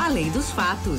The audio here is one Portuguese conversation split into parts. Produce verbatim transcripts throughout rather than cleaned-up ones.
Além dos fatos.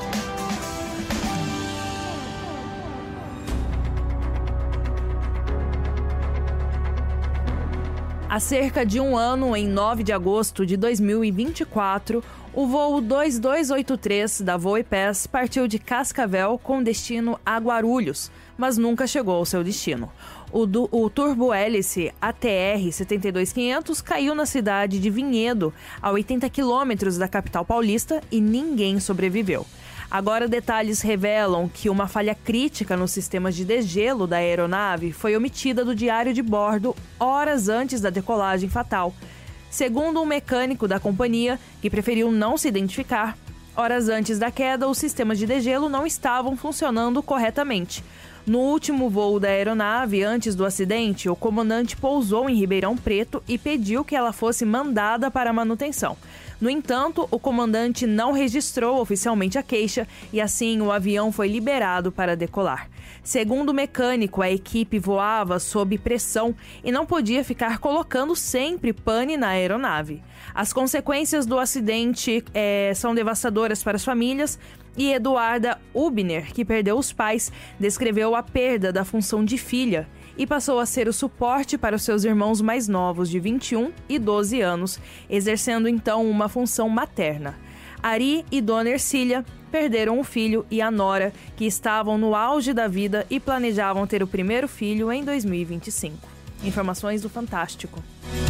Há cerca de um ano, em nove de agosto de dois mil e vinte e quatro, o voo dois dois oito três da Voipes partiu de Cascavel com destino a Guarulhos, mas nunca chegou ao seu destino. O, do, o turbo-hélice A T R setenta e dois quinhentos caiu na cidade de Vinhedo, a oitenta quilômetros da capital paulista, e ninguém sobreviveu. Agora, detalhes revelam que uma falha crítica nos sistemas de degelo da aeronave foi omitida do diário de bordo horas antes da decolagem fatal. Segundo um mecânico da companhia, que preferiu não se identificar, horas antes da queda, os sistemas de degelo não estavam funcionando corretamente. No último voo da aeronave, antes do acidente, o comandante pousou em Ribeirão Preto e pediu que ela fosse mandada para manutenção. No entanto, o comandante não registrou oficialmente a queixa e assim o avião foi liberado para decolar. Segundo o mecânico, a equipe voava sob pressão e não podia ficar colocando sempre pane na aeronave. As consequências do acidente é, são devastadoras para as famílias e Eduarda Ubner, que perdeu os pais, descreveu a perda da função de filha e passou a ser o suporte para os seus irmãos mais novos de vinte e um e doze anos, exercendo então uma função materna. Ari e Dona Ercília perderam o filho e a nora, que estavam no auge da vida e planejavam ter o primeiro filho em dois mil e vinte e cinco. Informações do Fantástico.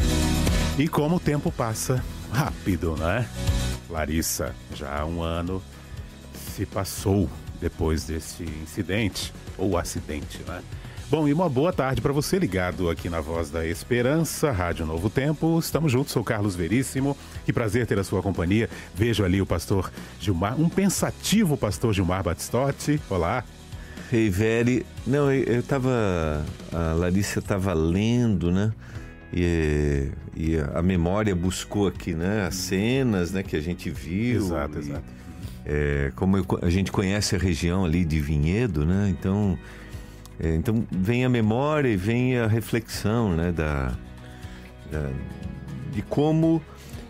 E como o tempo passa rápido, né? Larissa, já há um ano se passou depois desse incidente, ou acidente, né? Bom, e uma boa tarde para você ligado aqui na Voz da Esperança, Rádio Novo Tempo. Estamos juntos, sou Carlos Veríssimo. Que prazer ter a sua companhia. Vejo ali o pastor Gilmar, um pensativo pastor Gilmar Batistotti. Olá. Ei, Veri. Não, eu, eu tava... A Larissa estava lendo, né? E, e a memória buscou aqui, né? As cenas, né? Que a gente viu. Exato, e, exato. É, como eu, a gente conhece a região ali de Vinhedo, né? Então... É, então vem a memória e vem a reflexão, né, da, da, de como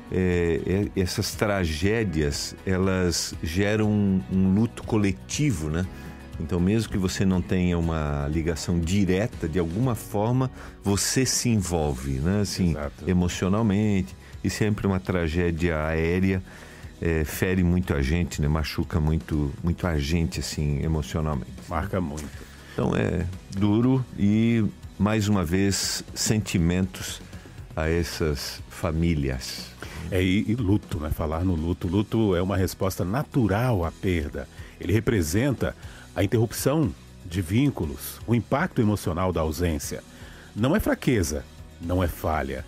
é, essas tragédias elas geram um, um luto coletivo, né? Então mesmo que você não tenha uma ligação direta, de alguma forma você se envolve, né? Assim, emocionalmente, e sempre uma tragédia aérea é, fere muito a gente, né? Machuca muito, muito a gente assim, emocionalmente. Marca muito. Então é duro e, mais uma vez, sentimentos a essas famílias. É, e, e luto, né? Falar no luto. Luto é uma resposta natural à perda. Ele representa a interrupção de vínculos, o impacto emocional da ausência. Não é fraqueza, não é falha.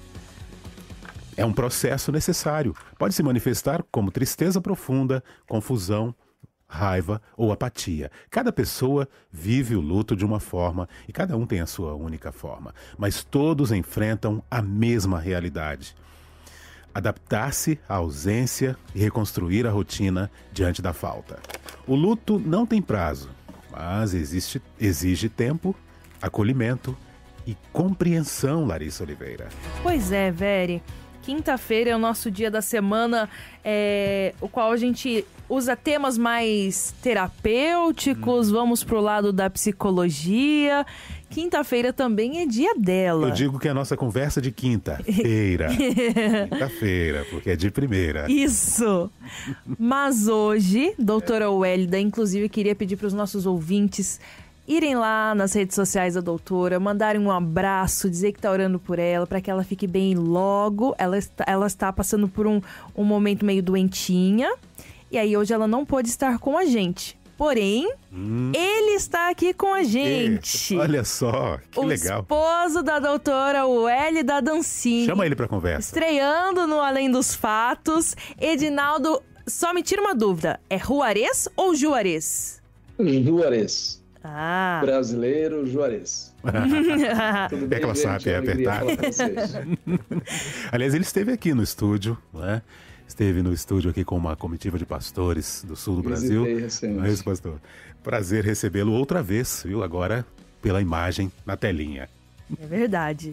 É um processo necessário. Pode se manifestar como tristeza profunda, confusão, raiva ou apatia. Cada pessoa vive o luto de uma forma e cada um tem a sua única forma, mas todos enfrentam a mesma realidade. Adaptar-se à ausência e reconstruir a rotina diante da falta. O luto não tem prazo, mas existe, exige tempo, acolhimento e compreensão, Larissa Oliveira. Pois é, Veri. Quinta-feira é o nosso dia da semana, é, o qual a gente usa temas mais terapêuticos, hum. vamos pro lado da psicologia. Quinta-feira também é dia dela. Eu digo que é a nossa conversa de quinta-feira. Quinta-feira, porque é de primeira. Isso. Mas hoje, doutora Wélida, inclusive, queria pedir para os nossos ouvintes irem lá nas redes sociais da doutora, mandarem um abraço, dizer que está orando por ela, para que ela fique bem logo. Ela está, ela está passando por um, um momento meio doentinha, e aí hoje ela não pôde estar com a gente. Porém, hum. ele está aqui com a gente. E, olha só, que o legal. O esposo da doutora Wélida Dancini. Chama ele para conversa. Estreando no Além dos Fatos. Edinaldo, só me tira uma dúvida, é Juarez ou Juarez? Juarez. Ah. Brasileiro Juarez. Tudo bem, é que ela sabe, é verdade. Aliás, ele esteve aqui no estúdio, né? Esteve no estúdio aqui com uma comitiva de pastores do sul do Brasil. Não é isso, pastor? Prazer recebê-lo outra vez, viu? Agora pela imagem na telinha. É verdade.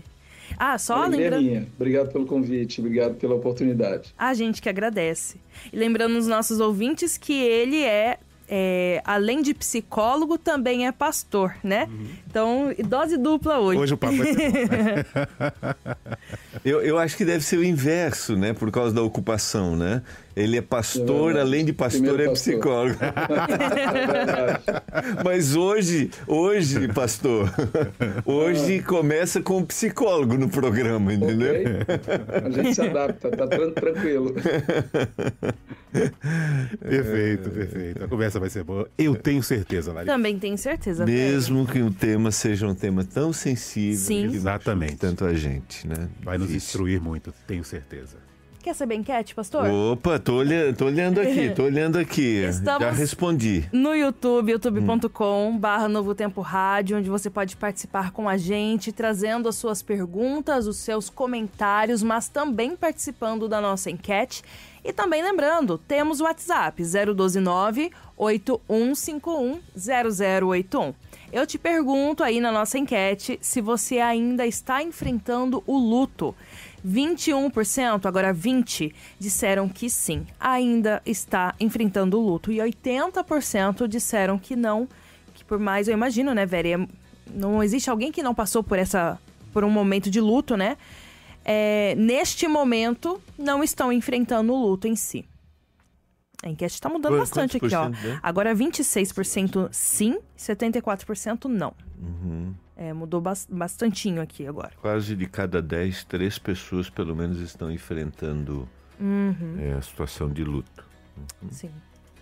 Ah, só Alegria lembrando... minha. Obrigado pelo convite, obrigado pela oportunidade. A gente que agradece. E lembrando os nossos ouvintes que ele é, é além de psicólogo, também é pastor, né? Uhum. Então, dose dupla hoje. Hoje o papo vai ser bom. eu, eu acho que deve ser o inverso, né? Por causa da ocupação, né? Ele é pastor, é além de pastor, Primeiro é pastor. Psicólogo. É Mas hoje, hoje, pastor, hoje ah. começa com um psicólogo no programa, entendeu? Okay. A gente se adapta, tá tranquilo. Perfeito, perfeito. A conversa vai ser boa. Eu tenho certeza, Larissa. Também tenho certeza. Mesmo velho. que o tema seja um tema tão sensível. Sim. Exatamente. Tanto a gente, né? Vai nos instruir muito, tenho certeza. Quer saber enquete, pastor? Opa, tô olhando, tô olhando aqui, tô olhando aqui. Estamos Já respondi. No YouTube, youtube ponto com barra Novo Tempo Rádio, onde você pode participar com a gente, trazendo as suas perguntas, os seus comentários, mas também participando da nossa enquete. E também lembrando, temos o WhatsApp zero um dois nove, oito um cinco um, zero zero oito um. Eu te pergunto aí na nossa enquete se você ainda está enfrentando o luto. vinte e um por cento, agora vinte por cento, disseram que sim, ainda está enfrentando o luto. E oitenta por cento disseram que não, que por mais, eu imagino, né, Vera? Não existe alguém que não passou por, essa, por um momento de luto, né? É, neste momento, não estão enfrentando o luto em si. A enquete está mudando Quantos bastante aqui, ó. né? Agora vinte e seis por cento sim, setenta e quatro por cento não. Uhum. É, mudou ba- bastantinho aqui agora. Quase de cada dez, três pessoas pelo menos estão enfrentando uhum. é, a situação de luto. Uhum. Sim.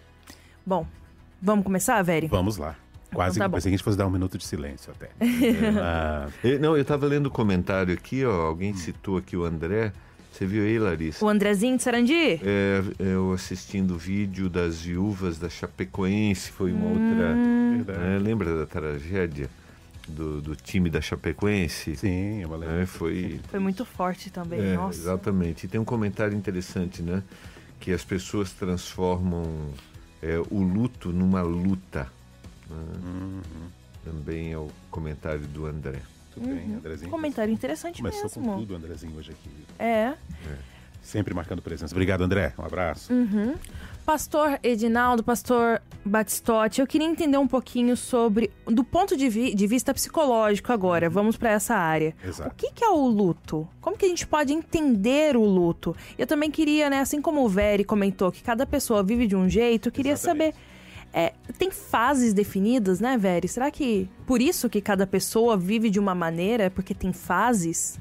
Bom, vamos começar, Veri? Vamos lá. Quase então tá que pensei que a gente fosse dar um minuto de silêncio até. É, ah, eu, não, eu estava lendo o comentário aqui, ó, alguém citou aqui o André. Você viu aí, Larissa? O Andrezinho de Sarandi? É, eu assistindo o vídeo das viúvas da Chapecoense, foi uma hum. outra... É, lembra da tragédia do, do time da Chapecoense? Sim, eu lembro. É, foi... foi muito forte também, é, nossa. Exatamente. E tem um comentário interessante, né? Que as pessoas transformam é, o luto numa luta. Né? Uhum. Também é o comentário do André. Tudo bem, uhum. Andrezinho. Comentário interessante Começou mesmo. com tudo, Andrezinho, hoje aqui. É. é. Sempre marcando presença. Obrigado, André. Um abraço. Uhum. Pastor Edinaldo, pastor Batistotti, eu queria entender um pouquinho sobre, do ponto de, vi- de vista psicológico agora, vamos para essa área. Exato. O que, que é o luto? Como que a gente pode entender o luto? Eu também queria, né, assim como o Veri comentou, que cada pessoa vive de um jeito, eu queria Exatamente. saber... É, tem fases definidas, né, Veri? Será que por isso que cada pessoa vive de uma maneira? Porque tem fases?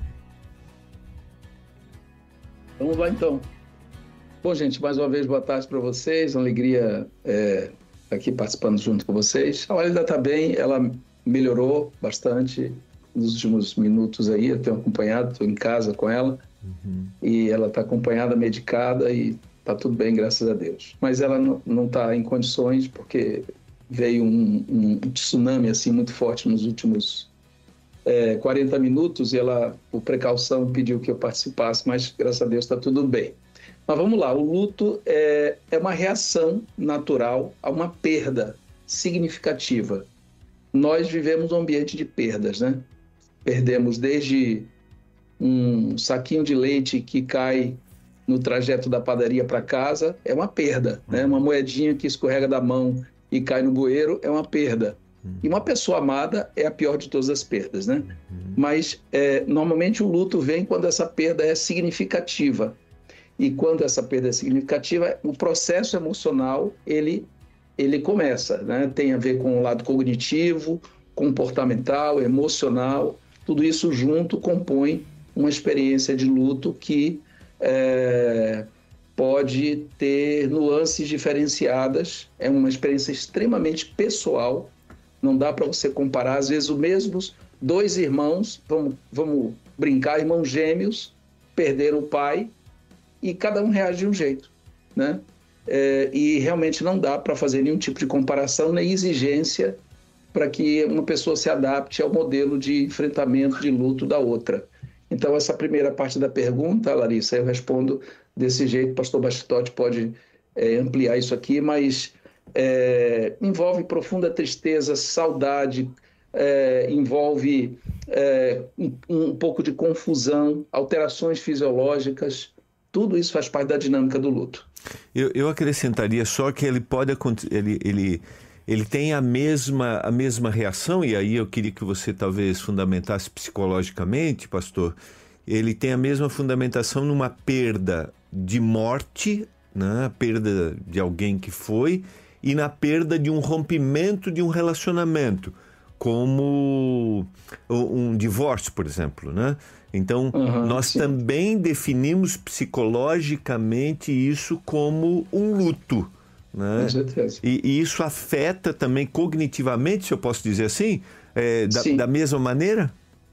Vamos lá, então. Bom, gente, mais uma vez, boa tarde para vocês. Uma alegria é, aqui participando junto com vocês. A Laila está bem, ela melhorou bastante nos últimos minutos aí. Eu tenho acompanhado, estou em casa com ela. Uhum. E ela está acompanhada, medicada e tá tudo bem, graças a Deus. Mas ela não está em condições porque veio um, um tsunami assim muito forte nos últimos é, quarenta minutos e ela, por precaução, pediu que eu participasse, mas graças a Deus está tudo bem. Mas vamos lá, o luto é, é uma reação natural a uma perda significativa. Nós vivemos um ambiente de perdas, né? Perdemos desde um saquinho de leite que cai no trajeto da padaria para casa, é uma perda, né? Uma moedinha que escorrega da mão e cai no bueiro é uma perda. E uma pessoa amada é a pior de todas as perdas, né? Mas, é, normalmente, o luto vem quando essa perda é significativa. E quando essa perda é significativa, o processo emocional, ele, ele começa, né? Tem a ver com o lado cognitivo, comportamental, emocional, tudo isso junto compõe uma experiência de luto que É, pode ter nuances diferenciadas, é uma experiência extremamente pessoal, não dá para você comparar, às vezes os mesmos dois irmãos, vamos, vamos brincar, irmãos gêmeos, perderam o pai e cada um reage de um jeito, né? É, e realmente não dá para fazer nenhum tipo de comparação nem exigência para que uma pessoa se adapte ao modelo de enfrentamento de luto da outra. Então, essa primeira parte da pergunta, Larissa, eu respondo desse jeito, o pastor Batistotti pode é, ampliar isso aqui, mas é, envolve profunda tristeza, saudade, é, envolve é, um, um pouco de confusão, alterações fisiológicas, tudo isso faz parte da dinâmica do luto. Eu, eu acrescentaria só que ele pode ele, ele, ele tem a mesma, a mesma reação, e aí eu queria que você talvez fundamentasse psicologicamente, pastor. Ele tem a mesma fundamentação numa perda de morte, né? Perda de alguém que foi, e na perda de um rompimento de um relacionamento, como um divórcio, por exemplo, né? Então, uhum, nós sim. também definimos psicologicamente isso como um luto, né? Com certeza. E, e isso afeta também cognitivamente, se eu posso dizer assim, é, da, da mesma maneira?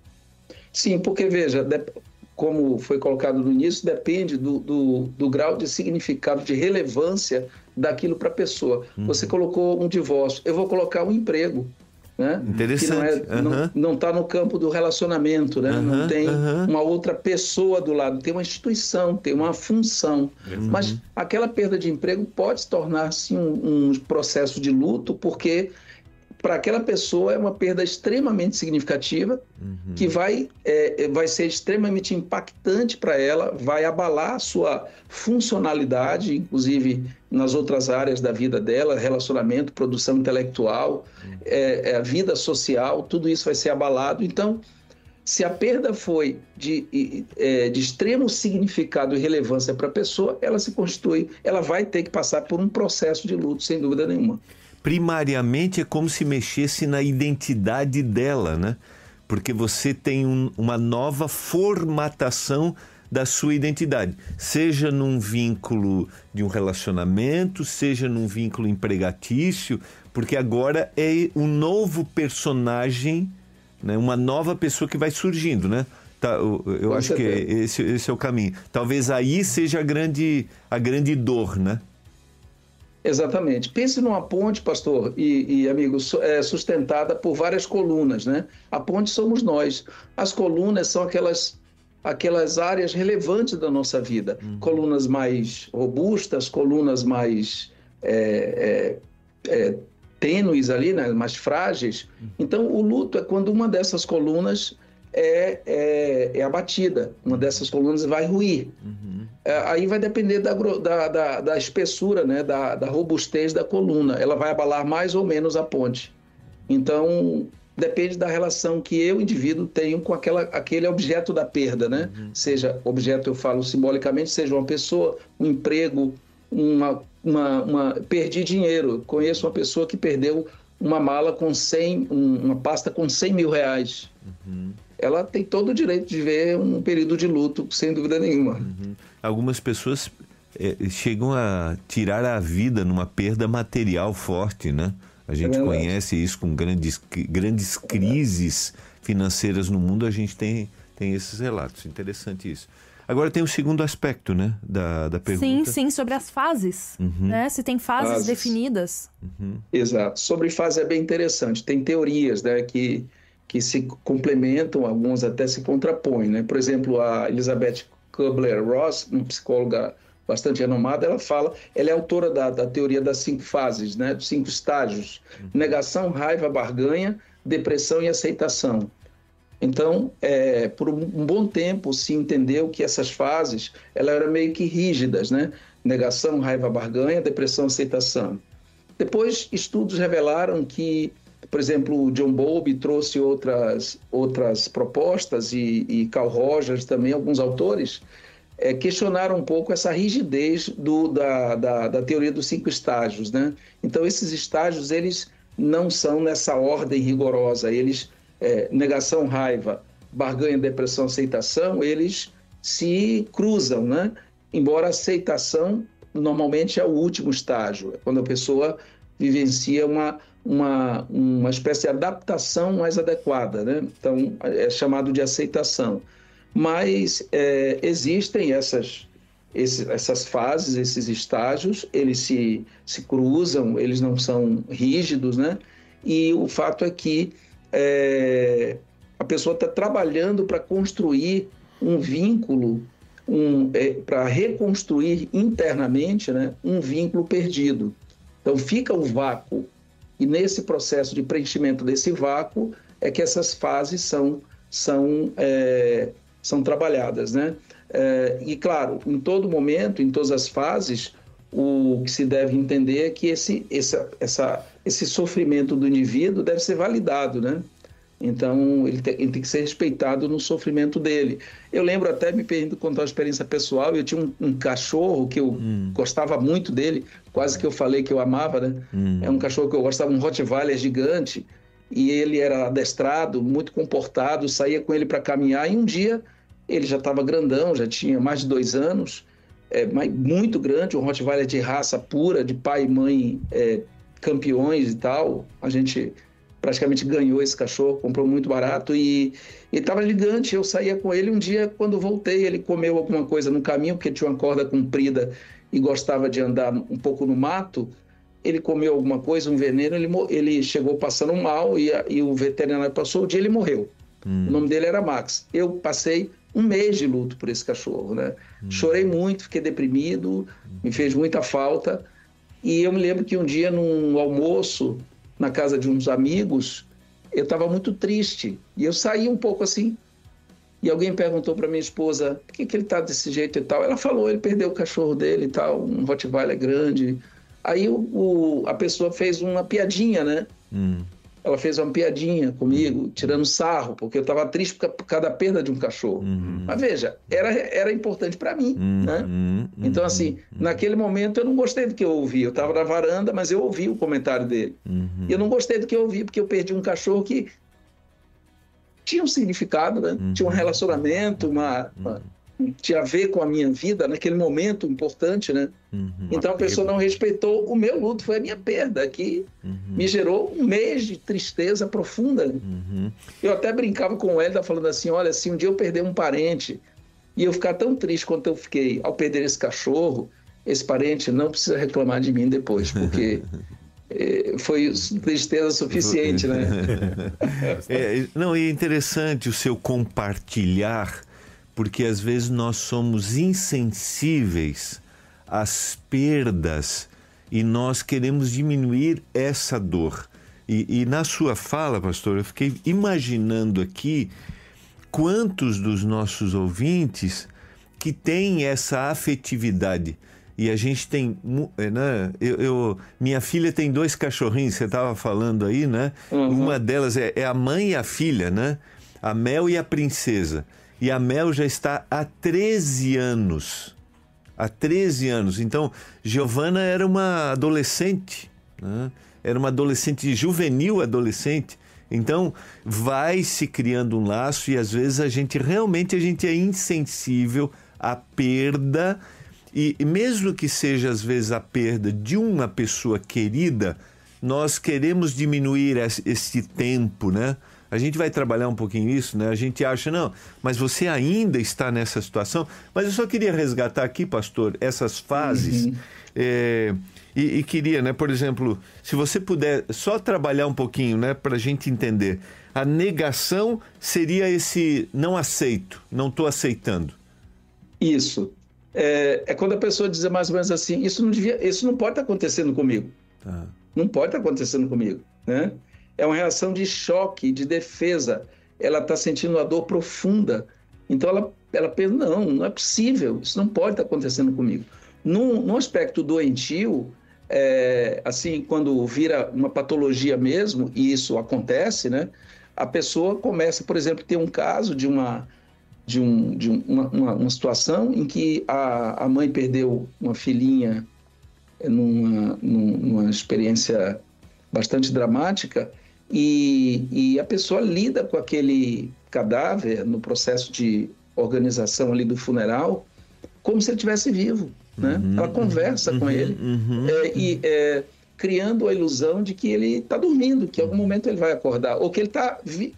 Sim, porque, veja, como foi colocado no início, depende do, do, do grau de significado, de relevância daquilo para a pessoa. Uhum. Você colocou um divórcio, eu vou colocar um emprego. Né? Interessante. Que não está uhum. não, não no campo do relacionamento, né? Uhum. Não tem uhum. uma outra pessoa do lado, tem uma instituição, tem uma função. Uhum. Mas aquela perda de emprego pode se tornar sim, um, um processo de luto, porque para aquela pessoa é uma perda extremamente significativa, uhum. que vai, é, vai ser extremamente impactante para ela, vai abalar a sua funcionalidade, inclusive nas outras áreas da vida dela, relacionamento, produção intelectual, uhum. é, é, a vida social, tudo isso vai ser abalado. Então, se a perda foi de, é, de extremo significado e relevância para a pessoa, ela se constitui, ela vai ter que passar por um processo de luto, sem dúvida nenhuma. Primariamente é como se mexesse na identidade dela, né? Porque você tem um, uma nova formatação da sua identidade, seja num vínculo de um relacionamento, seja num vínculo empregatício, porque agora é um novo personagem, né? Uma nova pessoa que vai surgindo, né? Tá, eu eu acho certeza. que esse, esse é o caminho. Talvez aí seja a grande, a grande dor, né? Exatamente. Pense numa ponte, pastor e, e amigos, é, sustentada por várias colunas, né? A ponte somos nós. As colunas são aquelas, aquelas áreas relevantes da nossa vida. Uhum. Colunas mais robustas, colunas mais é, é, é, tênues ali, né? Mais frágeis. Uhum. Então, o luto é quando uma dessas colunas é, é, é abatida. Uma dessas colunas vai ruir. Uhum. É, aí vai depender da, da, da, da espessura, né? da, da robustez da coluna. Ela vai abalar mais ou menos a ponte. Então, depende da relação que eu, indivíduo, tenho com aquela, aquele objeto da perda, né? Uhum. Seja objeto, eu falo simbolicamente, seja uma pessoa, um emprego, uma, uma, uma... perdi dinheiro. Conheço uma pessoa que perdeu uma mala com cem, uma pasta com cem mil reais. Uhum. Ela tem todo o direito de ver um período de luto, sem dúvida nenhuma. Uhum. Algumas pessoas é, chegam a tirar a vida numa perda material forte, né? A gente é conhece isso com grandes, grandes crises financeiras no mundo, a gente tem, tem esses relatos. Interessante isso. Agora tem o segundo aspecto, né, da, da pergunta. Sim, sim, sobre as fases, uhum. né? Se tem fases, fases. definidas. Uhum. Exato. Sobre fase é bem interessante. Tem teorias, né, que... que se complementam, alguns até se contrapõem, né? Por exemplo, a Elizabeth Kubler-Ross, uma psicóloga bastante renomada, ela fala, ela é autora da, da teoria das cinco fases, né? Dos cinco estágios: negação, raiva, barganha, depressão e aceitação. Então, é, por um bom tempo se entendeu que essas fases, elas eram meio que rígidas, né? Negação, raiva, barganha, depressão, aceitação. Depois, estudos revelaram que, por exemplo, o John Bowlby trouxe outras, outras propostas e, e Carl Rogers também, alguns autores, é, questionaram um pouco essa rigidez do, da, da, da teoria dos cinco estágios, né? Então, esses estágios, eles não são nessa ordem rigorosa. Eles, é, negação, raiva, barganha, depressão, aceitação, eles se cruzam, né? Embora a aceitação, normalmente, é o último estágio, é quando a pessoa vivencia uma... Uma, uma espécie de adaptação mais adequada, né? Então, é chamado de aceitação. Mas é, existem essas, esses, essas fases, esses estágios, eles se, se cruzam, eles não são rígidos, né? E o fato é que é, a pessoa está trabalhando para construir um vínculo, um, é, para reconstruir internamente, né, um vínculo perdido. Então, fica o vácuo. E nesse processo de preenchimento desse vácuo, é que essas fases são, são, é, são trabalhadas, né? É, e, claro, em todo momento, em todas as fases, o que se deve entender é que esse, essa, essa, esse sofrimento do indivíduo deve ser validado, né? Então, ele tem, ele tem que ser respeitado no sofrimento dele. Eu lembro até, me permito contar uma experiência pessoal, eu tinha um, um cachorro que eu hum. gostava muito dele, quase que eu falei que eu amava, né? Hum. É um cachorro que eu gostava, um Rottweiler gigante, e ele era adestrado, muito comportado, saía com ele para caminhar, e um dia ele já estava grandão, já tinha mais de dois anos, é, muito grande, um Rottweiler de raça pura, de pai e mãe é, campeões e tal. A gente praticamente ganhou esse cachorro, comprou muito barato e estava gigante. Eu saía com ele um dia, quando voltei, ele comeu alguma coisa no caminho, porque tinha uma corda comprida e gostava de andar um pouco no mato. Ele comeu alguma coisa, um veneno, ele, ele chegou passando mal e, a, e o veterinário passou, o dia ele morreu. Hum. O nome dele era Max. Eu passei um mês de luto por esse cachorro, né? Hum. Chorei muito, fiquei deprimido, me fez muita falta. E eu me lembro que um dia, num almoço, na casa de uns amigos, eu estava muito triste. E eu saí um pouco assim. E alguém perguntou para minha esposa, por que, que ele está desse jeito e tal? Ela falou, ele perdeu o cachorro dele e tal, um Rottweiler grande. Aí o, o, a pessoa fez uma piadinha, né? Hum. Ela fez uma piadinha comigo, tirando sarro, porque eu estava triste por causa da perda de um cachorro. Uhum. Mas veja, era, era importante para mim, uhum. né? Uhum. Então, assim, uhum. naquele momento eu não gostei do que eu ouvi. Eu estava na varanda, mas eu ouvi o comentário dele. Uhum. E eu não gostei do que eu ouvi, porque eu perdi um cachorro que tinha um significado, né? Uhum. Tinha um relacionamento, uma, uma, tinha a ver com a minha vida naquele momento importante, né? Uhum. Então a pessoa não respeitou o meu luto, foi a minha perda, que uhum. me gerou um mês de tristeza profunda. Uhum. Eu até brincava com o Hélida falando assim, olha, se um dia eu perder um parente e eu ficar tão triste quanto eu fiquei ao perder esse cachorro, esse parente não precisa reclamar de mim depois, porque foi tristeza suficiente, né? é, não, é interessante o seu compartilhar, porque às vezes nós somos insensíveis às perdas e nós queremos diminuir essa dor. E, e na sua fala, pastor, eu fiquei imaginando aqui quantos dos nossos ouvintes que têm essa afetividade. E a gente tem, né? Eu, eu, minha filha tem dois cachorrinhos, você estava falando aí, né? Uhum. Uma delas é, é a mãe e a filha, né? A Mel e a Princesa. E a Mel já está há treze anos. Há treze anos. Então, Giovana era uma adolescente, né? Era uma adolescente, juvenil adolescente. Então, vai se criando um laço e às vezes a gente realmente a gente é insensível à perda. E mesmo que seja às vezes a perda de uma pessoa querida, nós queremos diminuir esse tempo, né? A gente vai trabalhar um pouquinho isso, né? A gente acha, não, mas você ainda está nessa situação. Mas eu só queria resgatar aqui, pastor, essas fases. Uhum. É, e, e queria, né, por exemplo, se você puder só trabalhar um pouquinho, né, para a gente entender. A negação seria esse não aceito, não estou aceitando. Isso. É, é quando a pessoa diz mais ou menos assim, isso não, devia, isso não pode estar acontecendo comigo. Tá. Não pode estar acontecendo comigo, né? É uma reação de choque, de defesa. Ela está sentindo uma dor profunda. Então ela, ela pensa, não, não é possível, isso não pode estar acontecendo comigo. Num, num aspecto doentio, é, assim, quando vira uma patologia mesmo, e isso acontece, né? A pessoa começa, por exemplo, ter um caso de uma... de, um, de uma, uma, uma situação em que a, a mãe perdeu uma filhinha numa, numa experiência bastante dramática e, e a pessoa lida com aquele cadáver no processo de organização ali do funeral como se ele estivesse vivo, né? Uhum, Ela conversa uhum, com ele uhum, é, e é, criando a ilusão de que ele está dormindo, que em algum momento ele vai acordar, ou que ele está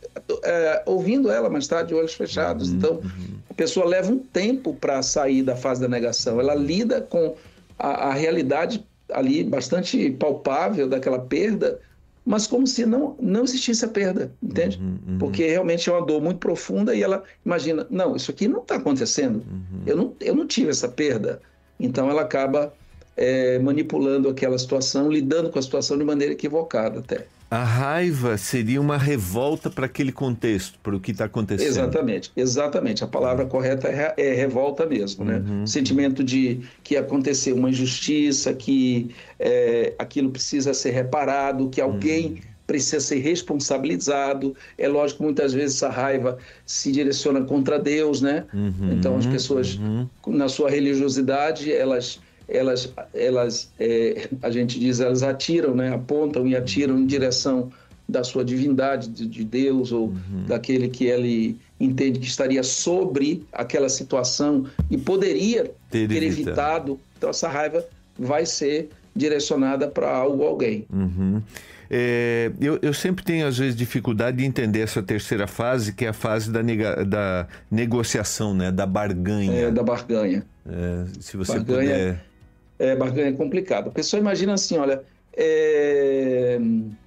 é, ouvindo ela, mas está de olhos fechados. Uhum, então, uhum. a pessoa leva um tempo para sair da fase da negação. Ela lida com a, a realidade ali bastante palpável daquela perda, mas como se não, não existisse a perda, entende? Uhum, uhum. Porque realmente é uma dor muito profunda e ela imagina, não, isso aqui não está acontecendo, uhum. eu, não, eu não tive essa perda. Então ela acaba é, manipulando aquela situação, lidando com a situação de maneira equivocada até. A raiva seria uma revolta para aquele contexto, para o que está acontecendo. Exatamente, exatamente. A palavra correta é, é revolta mesmo, né? Uhum. Sentimento de que aconteceu uma injustiça, que é, aquilo precisa ser reparado, que alguém uhum. precisa ser responsabilizado. É lógico que muitas vezes essa raiva se direciona contra Deus, né? Uhum. Então as pessoas, uhum. na sua religiosidade, elas... elas, elas é, a gente diz, elas atiram, né? Apontam e atiram em direção da sua divindade, de, de Deus, ou uhum. daquele que ele entende que estaria sobre aquela situação e poderia ter, ter evitado. Então essa raiva vai ser direcionada para algo ou alguém. Uhum. É, eu, eu sempre tenho, às vezes, dificuldade de entender essa terceira fase, que é a fase da, nega, da negociação, né? Da barganha. É, da barganha. É, se você barganha, puder... É, barganha é complicado. A pessoa imagina assim, olha, é,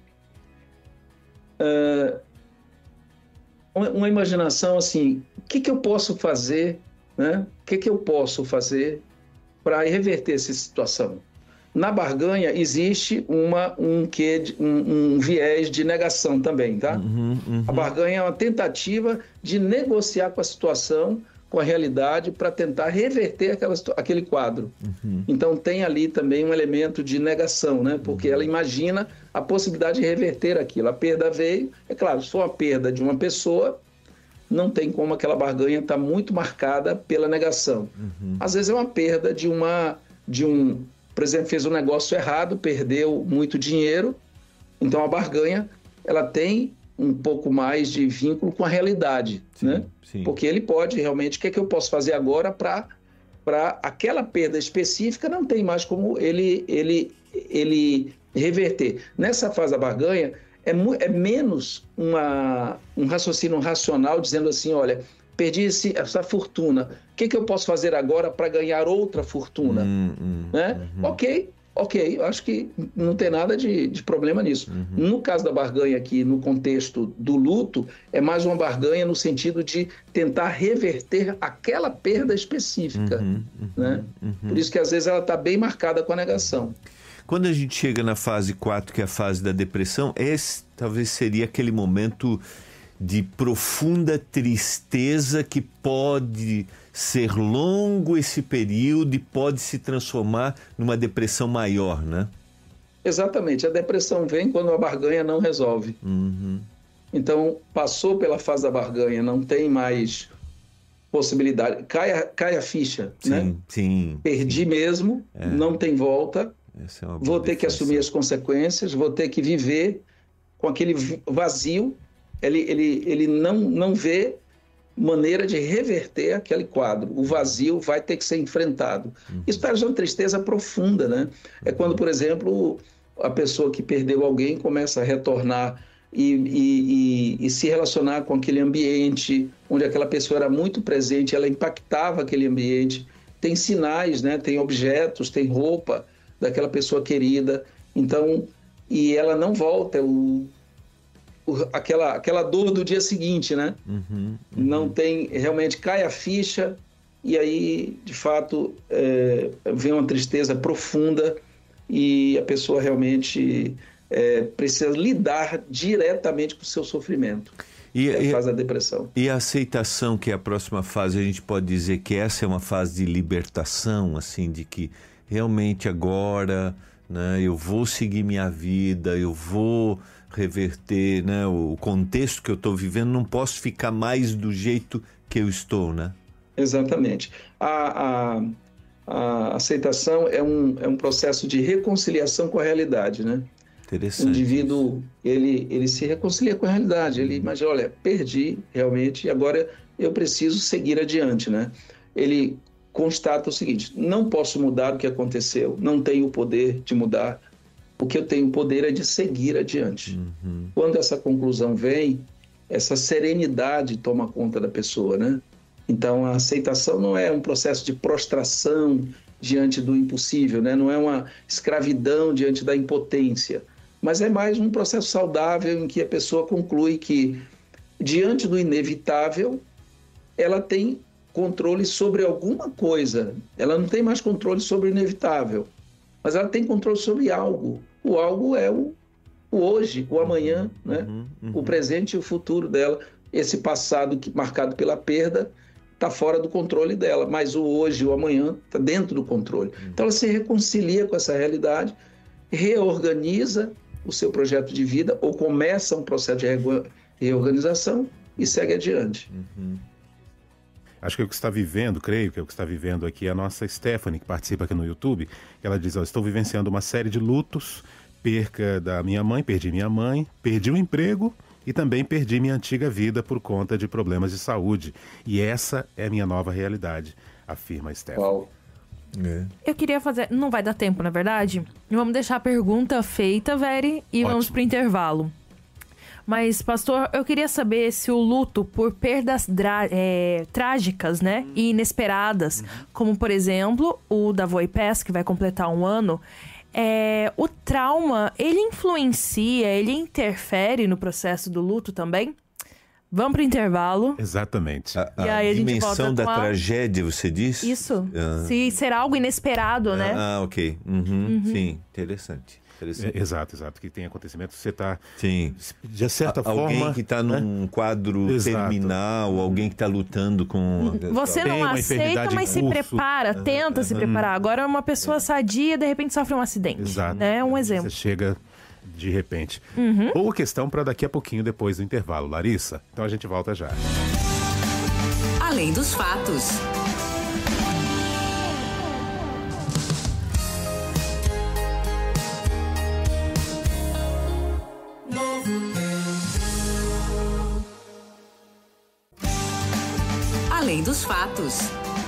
é, uma imaginação assim, o que, que eu posso fazer, né? O que, que eu posso fazer para reverter essa situação? Na barganha existe uma, um, quê de, um, um viés de negação também, tá? Uhum, uhum. A barganha é uma tentativa de negociar com a situação, com a realidade, para tentar reverter aquela, aquele quadro. Uhum. Então tem ali também um elemento de negação, né? Porque uhum. ela imagina a possibilidade de reverter aquilo. A perda veio, é claro, se for uma perda de uma pessoa, não tem como aquela barganha estar muito marcada pela negação. Uhum. Às vezes é uma perda de uma... de um, por exemplo, fez um negócio errado, perdeu muito dinheiro, então a barganha ela tem um pouco mais de vínculo com a realidade, sim, né? Sim. Porque ele pode realmente, o que é que eu posso fazer agora para para aquela perda específica não tem mais como ele, ele, ele reverter. Nessa fase da barganha, é, é menos uma, um raciocínio racional dizendo assim, olha, perdi esse, essa fortuna, o que, que eu posso fazer agora para ganhar outra fortuna? Hum, hum, né? Uhum. Ok, ok, eu acho que não tem nada de, de problema nisso. Uhum. No caso da barganha aqui, no contexto do luto, é mais uma barganha no sentido de tentar reverter aquela perda específica. Uhum, uhum, né? Uhum. Por isso que às vezes ela está bem marcada com a negação. Quando a gente chega na fase quatro, que é a fase da depressão, esse talvez seria aquele momento de profunda tristeza que pode ser longo esse período e pode se transformar numa depressão maior, né? Exatamente. A depressão vem quando a barganha não resolve. Uhum. Então, passou pela fase da barganha, não tem mais possibilidade. Cai a, cai a ficha, sim, né? Sim, Perdi sim. mesmo, é. não tem volta. Essa é uma vou ter defesa. que assumir as consequências, vou ter que viver com aquele vazio. Ele, ele, ele não, não vê maneira de reverter aquele quadro. O vazio vai ter que ser enfrentado. Uhum. Isso traz uma tristeza profunda, né? É quando, por exemplo, a pessoa que perdeu alguém começa a retornar e, e, e, e se relacionar com aquele ambiente onde aquela pessoa era muito presente, ela impactava aquele ambiente. Tem sinais, né? Tem objetos, tem roupa daquela pessoa querida. Então, e ela não volta. O Aquela, aquela dor do dia seguinte, né? Uhum, uhum. Não tem, realmente cai a ficha e aí, de fato, é, vem uma tristeza profunda e a pessoa realmente é, precisa lidar diretamente com o seu sofrimento. E é a fase da depressão. E a aceitação, que é a próxima fase, a gente pode dizer que essa é uma fase de libertação, assim, de que realmente agora, né, eu vou seguir minha vida, eu vou reverter, né, o contexto que eu estou vivendo, não posso ficar mais do jeito que eu estou, né? Exatamente. A, a, a aceitação é um, é um processo de reconciliação com a realidade, né? Interessante. O indivíduo, ele, ele se reconcilia com a realidade, ele imagina, olha, perdi realmente e agora eu preciso seguir adiante, né? Ele constata o seguinte, não posso mudar o que aconteceu, não tenho o poder de mudar, o que eu tenho poder é de seguir adiante. Uhum. Quando essa conclusão vem, essa serenidade toma conta da pessoa, né? Então, a aceitação não é um processo de prostração diante do impossível, né? Não é uma escravidão diante da impotência, mas é mais um processo saudável em que a pessoa conclui que, diante do inevitável, ela tem controle sobre alguma coisa. Ela não tem mais controle sobre o inevitável, mas ela tem controle sobre algo. O algo é o, o hoje, o amanhã, uhum, né? uhum, uhum. O presente e o futuro dela. Esse passado que, marcado pela perda está fora do controle dela, mas o hoje, o amanhã está dentro do controle. Uhum. Então ela se reconcilia com essa realidade, reorganiza o seu projeto de vida ou começa um processo de reorganização e segue adiante. Uhum. Acho que é o que está vivendo, creio que é o que está vivendo aqui é a nossa Stephanie, que participa aqui no YouTube. Ela diz, ó, estou vivenciando uma série de lutos, perca da minha mãe, perdi minha mãe, perdi o emprego e também perdi minha antiga vida por conta de problemas de saúde. E essa é a minha nova realidade, afirma a Stephanie. Uau. É. Eu queria fazer... Não vai dar tempo, na verdade? Vamos deixar a pergunta feita, Veri, e Ótimo. Vamos para o intervalo. Mas, pastor, eu queria saber se o luto por perdas dra- é, trágicas, né, e inesperadas, como, por exemplo, o da Voipes, que vai completar um ano, é, o trauma, ele influencia, ele interfere no processo do luto também? Vamos pro intervalo. Exatamente. A, a, e aí a dimensão da a... tragédia, você disse? Isso. Ah. Se será algo inesperado, ah, né? Ah, ok. Uhum, uhum. Sim, interessante. É, exato, exato. Que tem acontecimentos, você está, de certa a, forma... Alguém que está né? num quadro exato. terminal, alguém que está lutando com... Você não aceita, mas se prepara, tenta uhum. se preparar. Agora uma pessoa sadia, de repente sofre um acidente. Exato. Né? Um exemplo. Você chega de repente. Uhum. Boa questão para daqui a pouquinho, depois do intervalo. Larissa, então a gente volta já. Além dos fatos. Além dos fatos.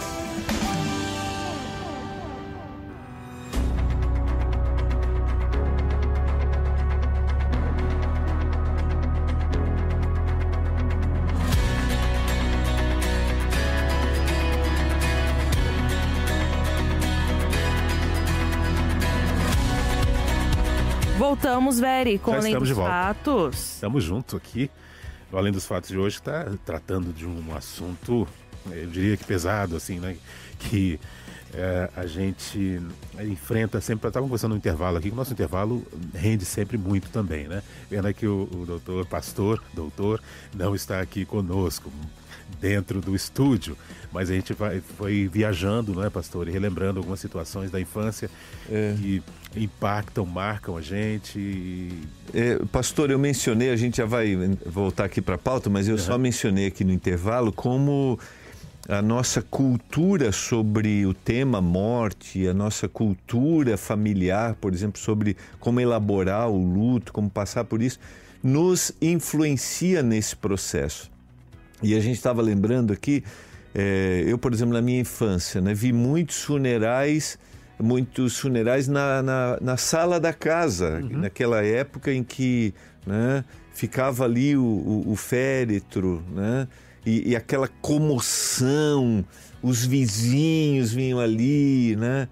Voltamos, Veri, com Já Além dos de Fatos. Estamos juntos aqui. O Além dos Fatos de hoje está tratando de um assunto, eu diria que pesado, assim, né? Que é, a gente enfrenta sempre. Estava conversando no intervalo aqui, que o nosso intervalo rende sempre muito também, né? Vendo aqui o, o doutor, pastor, doutor, não está aqui conosco, dentro do estúdio, mas a gente vai, foi viajando, não é, pastor? E relembrando algumas situações da infância é. que impactam, marcam a gente. E... É, pastor, eu mencionei, a gente já vai voltar aqui para a pauta, mas eu uhum. só mencionei aqui no intervalo como a nossa cultura sobre o tema morte, a nossa cultura familiar, por exemplo, sobre como elaborar o luto, como passar por isso, nos influencia nesse processo. E a gente estava lembrando aqui, é, eu, por exemplo, na minha infância, né, vi muitos funerais, muitos funerais na, na, na sala da casa, uhum. naquela época em que, né, ficava ali o, o, o féretro, né, e, e aquela comoção, os vizinhos vinham ali, né,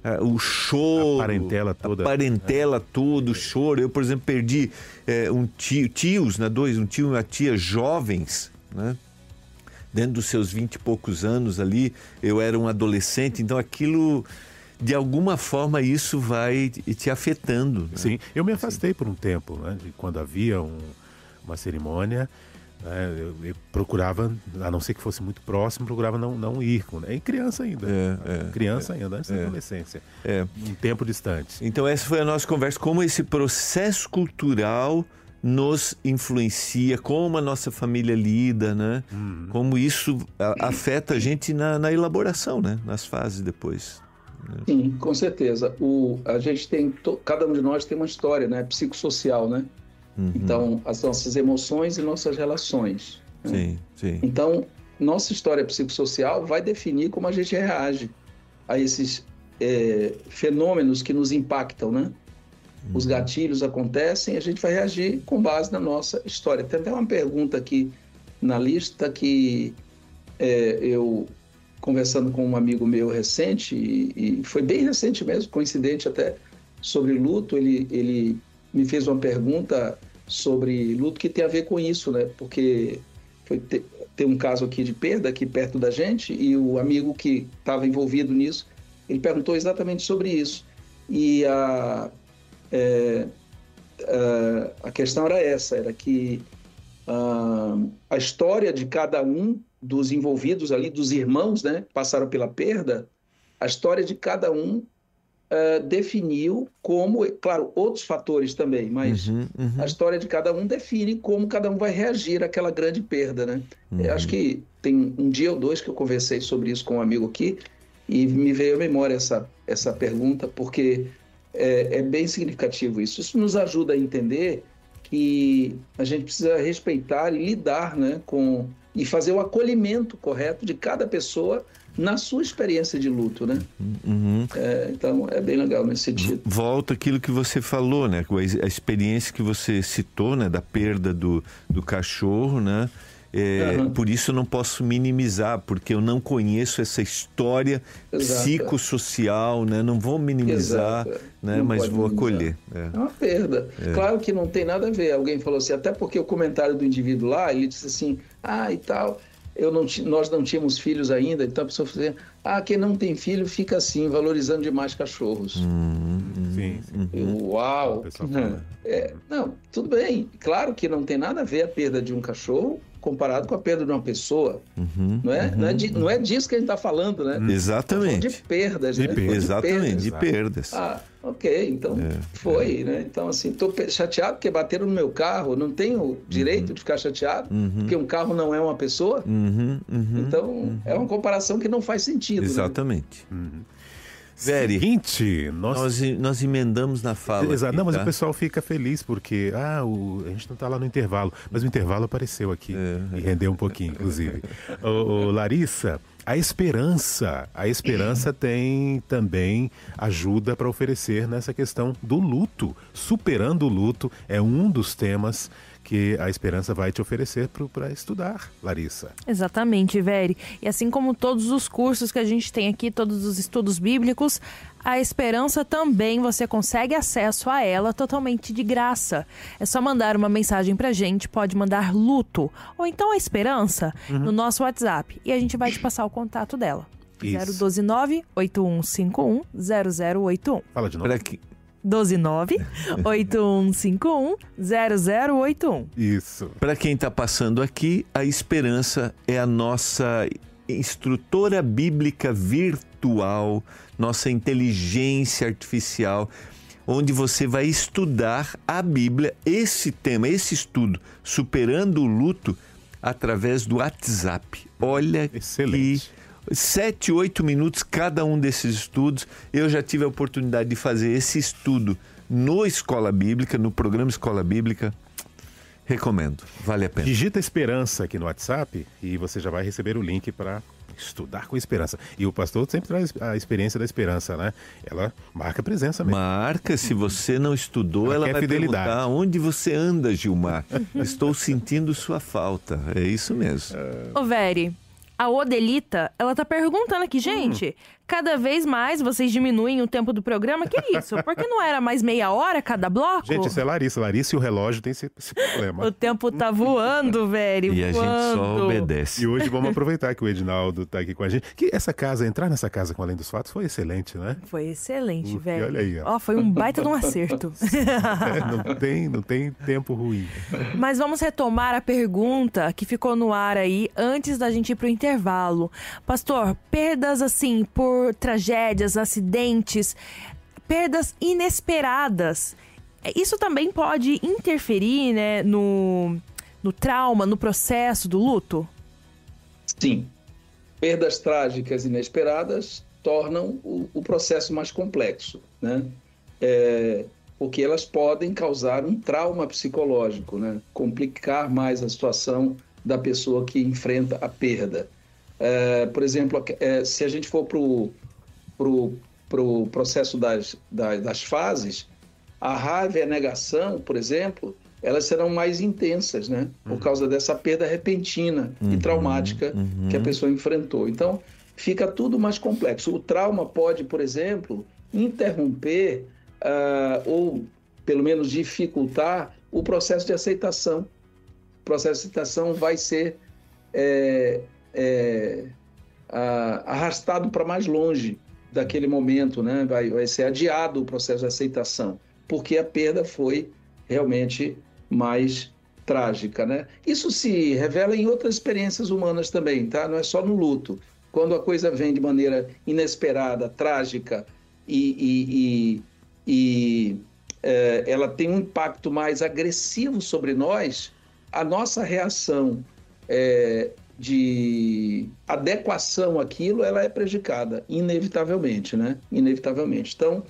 o choro, a parentela toda, a parentela toda, o choro. Eu, por exemplo, perdi é, um tio, tios, né, dois, um tio e uma tia jovens, né? Dentro dos seus vinte e poucos anos ali, eu era um adolescente, então aquilo, de alguma forma, isso vai te afetando. Né? Sim, eu me afastei por um tempo, né? De quando havia um, uma cerimônia, né? eu, eu procurava, a não ser que fosse muito próximo, procurava não, não ir, né? E criança ainda, é, é, criança é, ainda, antes é, da adolescência, é. um tempo distante. Então essa foi a nossa conversa, como esse processo cultural nos influencia, como a nossa família lida, né? Uhum. Como isso a, afeta a gente na, na elaboração, né? Nas fases depois. Né? Sim, com certeza. O, a gente tem, to, cada um de nós tem uma história, né? Psicossocial, né? Uhum. Então, as nossas emoções e nossas relações. Né? Sim, sim. Então, nossa história psicossocial vai definir como a gente reage a esses é, fenômenos que nos impactam, né? Os gatilhos acontecem e a gente vai reagir com base na nossa história. Tem até uma pergunta aqui na lista que é, eu, conversando com um amigo meu recente, e, e foi bem recente mesmo, coincidente até, sobre luto, ele, ele me fez uma pergunta sobre luto que tem a ver com isso, né? Porque foi ter, tem um caso aqui de perda aqui perto da gente e o amigo que estava envolvido nisso, ele perguntou exatamente sobre isso. E a... É, uh, a questão era essa, era que uh, a história de cada um dos envolvidos ali, dos irmãos, né, que passaram pela perda, a história de cada um uh, definiu como, claro, outros fatores também, mas uhum, uhum. a história de cada um define como cada um vai reagir àquela grande perda, né? Uhum. Eu acho que tem um dia ou dois que eu conversei sobre isso com um amigo aqui e me veio à memória essa, essa pergunta, porque é, é bem significativo isso. Isso nos ajuda a entender que a gente precisa respeitar e lidar, né, com, e fazer o acolhimento correto de cada pessoa na sua experiência de luto, né? Uhum. É, então, é bem legal nesse sentido. Volta aquilo que você falou, né? A experiência que você citou, né? Da perda do, do cachorro, né? É, uhum. Por isso eu não posso minimizar, porque eu não conheço essa história Exato. psicossocial, né? Não vou minimizar, né? Mas vou minimizar. acolher. É. é uma perda. É. Claro que não tem nada a ver. Alguém falou assim, até porque o comentário do indivíduo lá, ele disse assim, ah, e tal, eu não t... nós não tínhamos filhos ainda, então a pessoa falou assim, ah, quem não tem filho fica assim, valorizando demais cachorros. Uhum. Sim, sim. Eu, uau! É, não, tudo bem. Claro que não tem nada a ver a perda de um cachorro comparado com a perda de uma pessoa. Uhum, não, é? Uhum, não, é de, não é disso que a gente está falando, né? Exatamente. De perdas, de né? perdas. Exatamente, perdas. de perdas. Ah, ok, então é, foi, é. né? Então, assim, estou chateado porque bateram no meu carro, não tenho direito uhum. de ficar chateado, uhum. porque um carro não é uma pessoa. Uhum, uhum, então, uhum. é uma comparação que não faz sentido. Exatamente. Né? Uhum. Veri, Seguinte, nós... nós, nós emendamos na fala. Exato, aqui, não, mas tá? o pessoal fica feliz porque ah, o... a gente não está lá no intervalo, mas o intervalo apareceu aqui é. e rendeu um pouquinho, inclusive. ô, ô, Larissa, a esperança, a esperança tem também ajuda para oferecer nessa questão do luto. Superando o luto é um dos temas que a esperança vai te oferecer para estudar, Larissa. Exatamente, Veri. E assim como todos os cursos que a gente tem aqui, todos os estudos bíblicos, a esperança também você consegue acesso a ela totalmente de graça. É só mandar uma mensagem pra gente, pode mandar luto, ou então a esperança, uhum. no nosso WhatsApp. E a gente vai te passar o contato dela. zero um dois nove, oito um cinco um, zero zero oito um. Fala de novo. Para que... doze nove, oito um cinco um, zero zero oito um. Isso. Para quem está passando aqui, a esperança é a nossa instrutora bíblica virtual, nossa inteligência artificial, onde você vai estudar a Bíblia, esse tema, esse estudo, superando o luto, através do WhatsApp. Olha Excelente. que... Sete, oito minutos cada um desses estudos. Eu já tive a oportunidade de fazer esse estudo no Escola Bíblica, no programa Escola Bíblica. Recomendo, vale a pena. Digita Esperança aqui no WhatsApp e você já vai receber o link para estudar com esperança. E o pastor sempre traz a experiência da esperança, né? Ela marca presença mesmo. Marca, se você não estudou, ela, ela vai fidelidade. perguntar onde você anda, Gilmar. Estou sentindo sua falta. É isso mesmo. Ô, Veri, a Odelita, ela tá perguntando aqui, gente, hum. cada vez mais vocês diminuem o tempo do programa, que isso? Por que não era mais meia hora cada bloco? Gente, isso é Larissa. Larissa e o relógio tem esse, esse problema. O tempo tá voando, velho, E a voando. gente só obedece. E hoje vamos aproveitar que o Edinaldo tá aqui com a gente. Que essa casa, entrar nessa casa com Além dos Fatos foi excelente, né? Foi excelente, Uf, velho. olha aí, ó. Ó, foi um baita de um acerto. É, não tem, não tem tempo ruim. Mas vamos retomar a pergunta que ficou no ar aí antes da gente ir pro intervalo. Pastor, perdas assim por tragédias, acidentes, perdas inesperadas, isso também pode interferir, né, no, no trauma, no processo do luto? Sim. Perdas trágicas inesperadas tornam o, o processo mais complexo, né? É, porque elas podem causar um trauma psicológico, né? Complicar mais a situação da pessoa que enfrenta a perda. É, por exemplo, é, se a gente for para o pro, pro processo das, das, das fases, a raiva e a negação, por exemplo, elas serão mais intensas, né? Por uhum. causa dessa perda repentina uhum. e traumática uhum. que a pessoa enfrentou. Então, fica tudo mais complexo. O trauma pode, por exemplo, interromper uh, ou, pelo menos, dificultar o processo de aceitação. O processo de aceitação vai ser... É, É, a, arrastado para mais longe daquele momento, né? vai, vai ser adiado o processo de aceitação, porque a perda foi realmente mais trágica, né? Isso se revela em outras experiências humanas também, tá? Não é só no luto. Quando a coisa vem de maneira inesperada, trágica e, e, e, e é, ela tem um impacto mais agressivo sobre nós, a nossa reação é, de adequação àquilo, ela é prejudicada, inevitavelmente, né? Inevitavelmente. Então,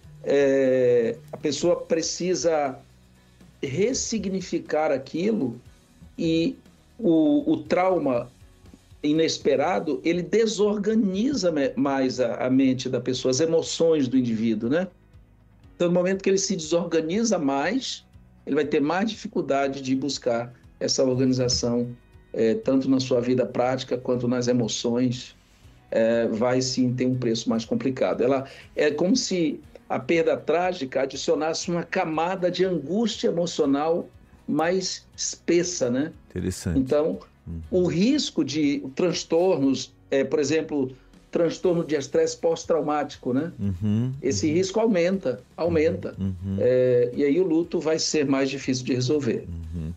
é, a pessoa precisa ressignificar aquilo e o, o trauma inesperado, ele desorganiza mais a, a mente da pessoa, as emoções do indivíduo, né? Então, no momento que ele se desorganiza mais, ele vai ter mais dificuldade de buscar essa organização, é, tanto na sua vida prática quanto nas emoções, é, vai sim ter um preço mais complicado. Ela é como se a perda trágica adicionasse uma camada de angústia emocional mais espessa, né? Interessante. Então, uhum. o risco de transtornos, é, por exemplo, transtorno de estresse pós-traumático, né? Uhum. Esse uhum. risco aumenta, aumenta. Uhum. É, e aí o luto vai ser mais difícil de resolver. Uhum.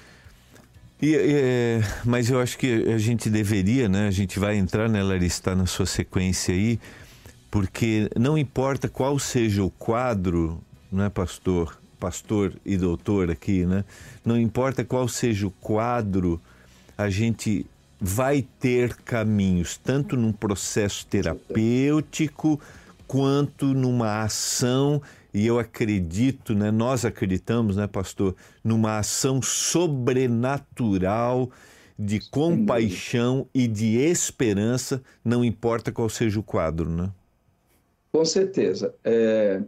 E, é, mas eu acho que a gente deveria, né? A gente vai entrar, né, Larissa, está na sua sequência aí, porque não importa qual seja o quadro, né, pastor, pastor e doutor aqui, né? Não importa qual seja o quadro, a gente vai ter caminhos, tanto num processo terapêutico, quanto numa ação, e eu acredito, né, nós acreditamos, né, pastor, numa ação sobrenatural de compaixão e de esperança, não importa qual seja o quadro, né? Com certeza. É,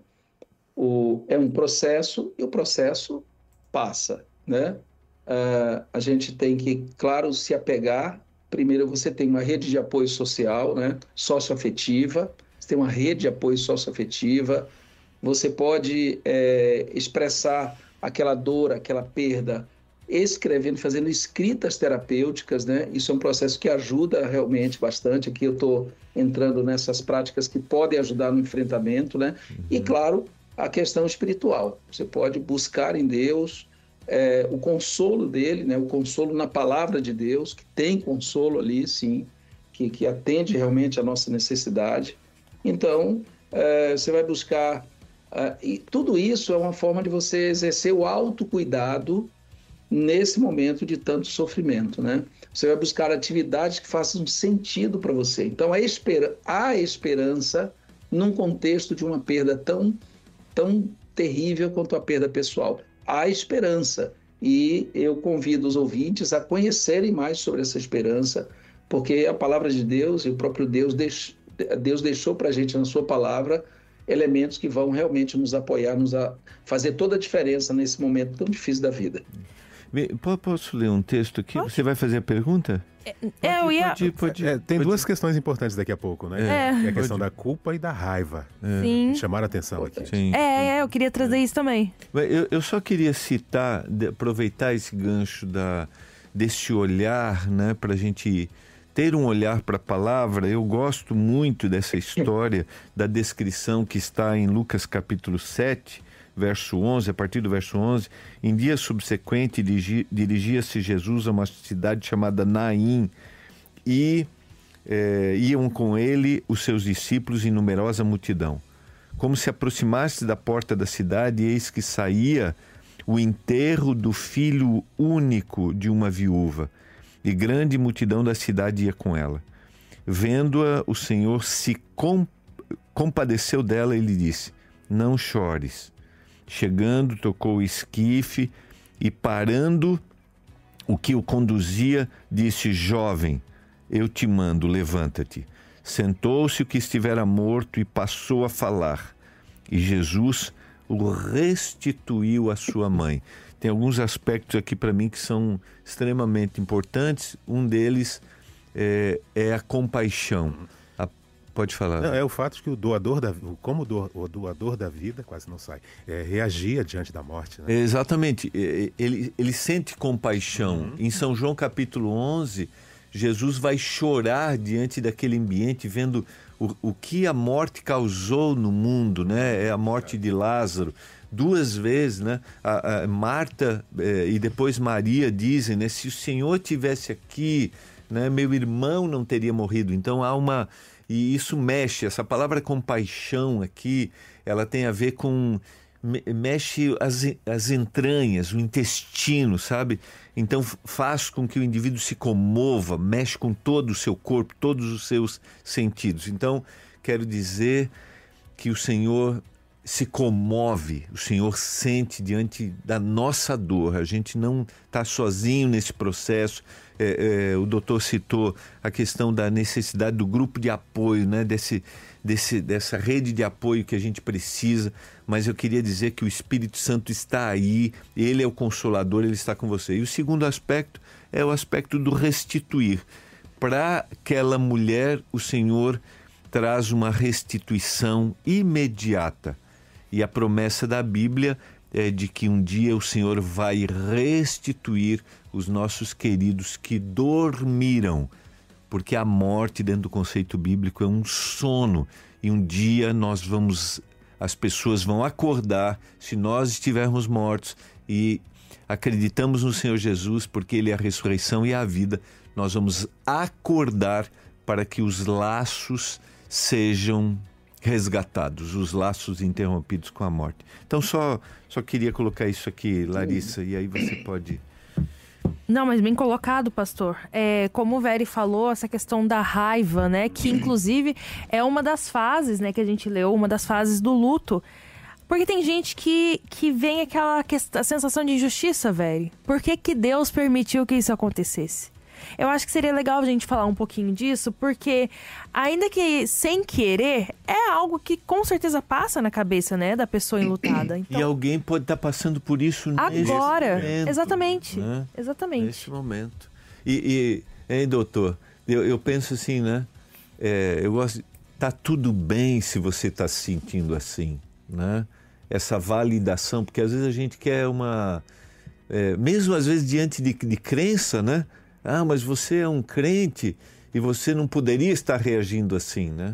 o, é um processo e o processo passa, né? Uh, a gente tem que, claro, se apegar. Primeiro, você tem uma rede de apoio social, né? Socioafetiva. Você tem uma rede de apoio socioafetiva. Você pode é, expressar aquela dor, aquela perda, escrevendo, fazendo escritas terapêuticas, né? Isso é um processo que ajuda realmente bastante. Aqui eu estou entrando nessas práticas que podem ajudar no enfrentamento, né? Uhum. E, claro, a questão espiritual. Você pode buscar em Deus é, o consolo dele, né? O consolo na palavra de Deus, que tem consolo ali, sim, que, que atende realmente a nossa necessidade. Então, é, você vai buscar... É, e tudo isso é uma forma de você exercer o autocuidado nesse momento de tanto sofrimento, né? Você vai buscar atividades que façam sentido para você. Então, a esper- há esperança num contexto de uma perda tão, tão terrível quanto a perda pessoal. Há esperança. E eu convido os ouvintes a conhecerem mais sobre essa esperança, porque a palavra de Deus e o próprio Deus, deix- Deus deixou para a gente na sua palavra elementos que vão realmente nos apoiar, nos a fazer toda a diferença nesse momento tão difícil da vida. Posso ler um texto aqui? Pode? Você vai fazer a pergunta? É, pode, eu ia... Pode, pode, é, tem pode. duas questões importantes daqui a pouco, né? É, é a questão pode. da culpa e da raiva. É. Sim. Chamaram a atenção aqui. Sim. É, é, eu queria trazer é. isso também. Eu, eu só queria citar, aproveitar esse gancho da, desse olhar, né? Para a gente ter um olhar para a palavra. Eu gosto muito dessa história, da descrição que está em Lucas capítulo sete, verso onze, a partir do verso onze. Em dia subsequente, dirigi, dirigia-se Jesus a uma cidade chamada Naim, e eh, iam com ele os seus discípulos e numerosa multidão. Como se aproximasse da porta da cidade, eis que saía o enterro do filho único de uma viúva, e grande multidão da cidade ia com ela. Vendo-a, o Senhor se com, compadeceu dela e lhe disse: não chores. Chegando, tocou o esquife e, parando o que o conduzia, disse: jovem, eu te mando, levanta-te. Sentou-se o que estivera morto e passou a falar. E Jesus o restituiu à sua mãe. Tem alguns aspectos aqui para mim que são extremamente importantes. Um deles é, é a compaixão. Pode falar. Não, é o fato de que o doador da como o doador da vida, quase não sai, é, reagia diante da morte, né? Exatamente. Ele, ele sente compaixão. Uhum. Em São João capítulo onze, Jesus vai chorar diante daquele ambiente, vendo o, o que a morte causou no mundo, né? É a morte de Lázaro. duas vezes, né? A, a Marta eh, e depois Maria dizem, né? Se o Senhor tivesse aqui, né? Meu irmão não teria morrido. Então há uma... E isso mexe, essa palavra compaixão aqui, ela tem a ver com... mexe as, as entranhas, o intestino, sabe? Então faz com que o indivíduo se comova, mexe com todo o seu corpo, todos os seus sentidos. Então, quero dizer que o Senhor se comove, o Senhor sente diante da nossa dor. A gente não está sozinho nesse processo. É, é, o doutor citou a questão da necessidade do grupo de apoio, né? Desse, desse, dessa rede de apoio que a gente precisa, mas eu queria dizer que o Espírito Santo está aí, ele é o Consolador, ele está com você. E o segundo aspecto é o aspecto do restituir. Para aquela mulher, o Senhor traz uma restituição imediata. E a promessa da Bíblia é de que um dia o Senhor vai restituir os nossos queridos que dormiram, porque a morte, dentro do conceito bíblico, é um sono, e um dia nós vamos, as pessoas vão acordar, se nós estivermos mortos e acreditamos no Senhor Jesus, porque Ele é a ressurreição e a vida, nós vamos acordar para que os laços sejam resgatados, os laços interrompidos com a morte. Então só, só queria colocar isso aqui, Larissa, e aí você pode... Não, mas bem colocado, pastor. É, como o Veri falou, essa questão da raiva, né? Que inclusive é uma das fases, né, que a gente leu, uma das fases do luto. Porque tem gente que, que vem aquela questão, a sensação de injustiça, Veri. Por que que Deus permitiu que isso acontecesse? Eu acho que seria legal a gente falar um pouquinho disso, porque ainda que sem querer, é algo que com certeza passa na cabeça, né, da pessoa enlutada. Então, e alguém pode estar passando por isso nesse agora, momento, exatamente, né? exatamente. Nesse momento. E, e hein, doutor, eu, eu penso assim, né, é, eu gosto, tá tudo bem se você está se sentindo assim, né, essa validação, porque às vezes a gente quer uma, é, mesmo às vezes diante de, de crença, né, ah, mas você é um crente e você não poderia estar reagindo assim, né?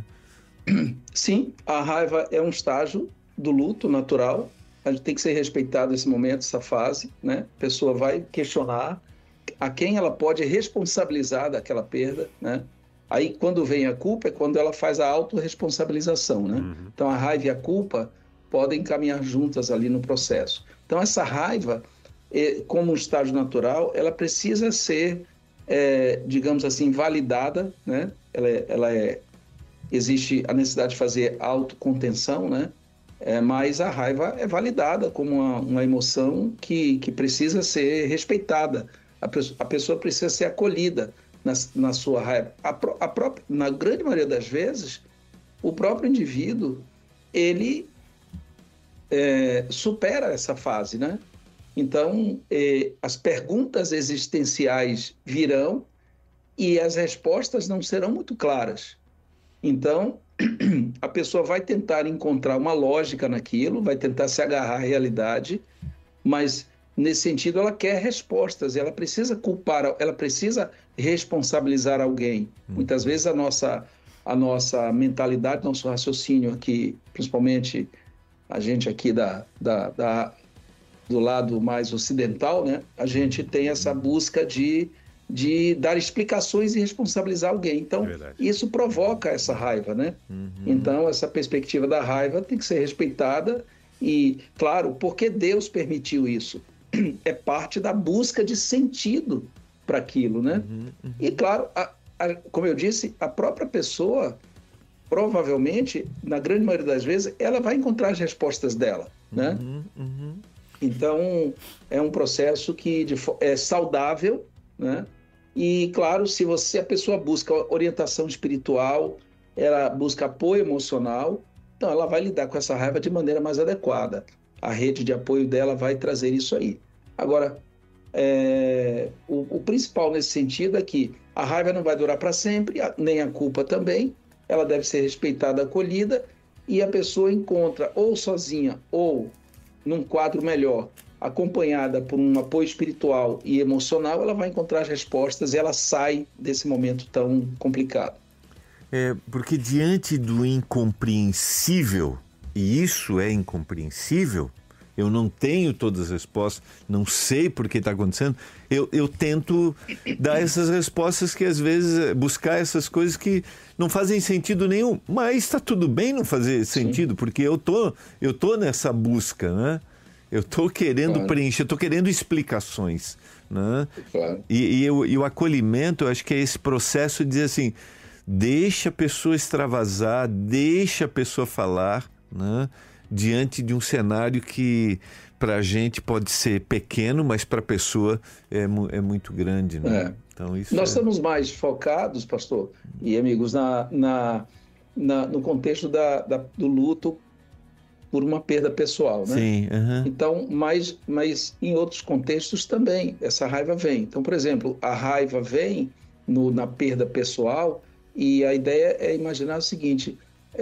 Sim, a raiva é um estágio do luto natural. A gente tem que ser respeitado esse momento, essa fase, né? A pessoa vai questionar a quem ela pode responsabilizar daquela perda, né? Aí, quando vem a culpa, é quando ela faz a autorresponsabilização, né? Uhum. Então, a raiva e a culpa podem caminhar juntas ali no processo. Então, essa raiva, como um estágio natural, ela precisa ser... É, digamos assim, validada, né? Ela, é, ela é, existe a necessidade de fazer autocontenção, né? É, mas a raiva é validada como uma, uma emoção que, que precisa ser respeitada. A pessoa, a pessoa precisa ser acolhida na, na sua raiva. A, a própria, na grande maioria das vezes, o próprio indivíduo, ele é, supera essa fase, né? Então, eh, as perguntas existenciais virão e as respostas não serão muito claras. Então, a pessoa vai tentar encontrar uma lógica naquilo, vai tentar se agarrar à realidade, mas, nesse sentido, ela quer respostas, ela precisa culpar, ela precisa responsabilizar alguém. Hum. Muitas vezes a nossa, a nossa mentalidade, nosso raciocínio aqui, principalmente a gente aqui da... da, da do lado mais ocidental, né, a gente tem essa busca de, de dar explicações e responsabilizar alguém. Então, é isso provoca essa raiva, né? Uhum. Então, essa perspectiva da raiva tem que ser respeitada e, claro, porque Deus permitiu isso? É parte da busca de sentido para aquilo, né? Uhum. Uhum. E, claro, a, a, como eu disse, a própria pessoa, provavelmente, na grande maioria das vezes, ela vai encontrar as respostas dela, né? Uhum. Uhum. Então, é um processo que de, é saudável, né? E, claro, se você, a pessoa busca orientação espiritual, ela busca apoio emocional, então ela vai lidar com essa raiva de maneira mais adequada. A rede de apoio dela vai trazer isso aí. Agora, é, o, o principal nesse sentido é que a raiva não vai durar para sempre, nem a culpa também. Ela deve ser respeitada, acolhida, e a pessoa encontra, ou sozinha, ou num quadro melhor, acompanhada por um apoio espiritual e emocional, ela vai encontrar as respostas e ela sai desse momento tão complicado. É, porque diante do incompreensível, e isso é incompreensível, eu não tenho todas as respostas, não sei por que está acontecendo, eu, eu tento dar essas respostas que às vezes, buscar essas coisas que não fazem sentido nenhum, mas está tudo bem não fazer sentido, Sim. porque eu tô, eu tô nessa busca, né? Eu estou querendo claro. preencher, eu estou querendo explicações, né? Claro. E, e, eu, e o acolhimento, eu acho que é esse processo de dizer assim, deixa a pessoa extravasar, deixa a pessoa falar, né? Diante de um cenário que para a gente pode ser pequeno, mas para a pessoa é, é muito grande, né? É. Então, isso Nós é... estamos mais focados, pastor e amigos, na, na, na, no contexto da, da, do luto por uma perda pessoal, né? Sim, uhum. Então, mas, mas em outros contextos também, essa raiva vem. Então, por exemplo, a raiva vem no, na perda pessoal e a ideia é imaginar o seguinte,